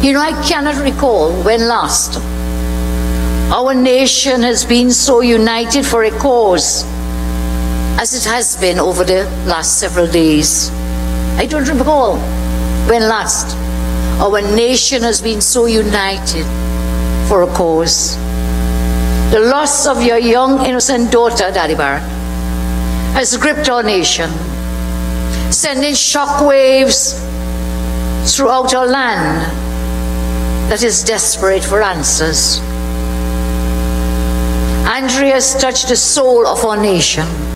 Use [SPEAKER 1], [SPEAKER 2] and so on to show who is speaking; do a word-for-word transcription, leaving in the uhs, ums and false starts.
[SPEAKER 1] You know, I cannot recall when last our nation has been so united for a cause as it has been over the last several days. I don't recall when last our nation has been so united for a cause. The loss of your young, innocent daughter, Daddy Barrett, has gripped our nation, sending shockwaves throughout our land that is desperate for answers. Andrea has touched the soul of our nation.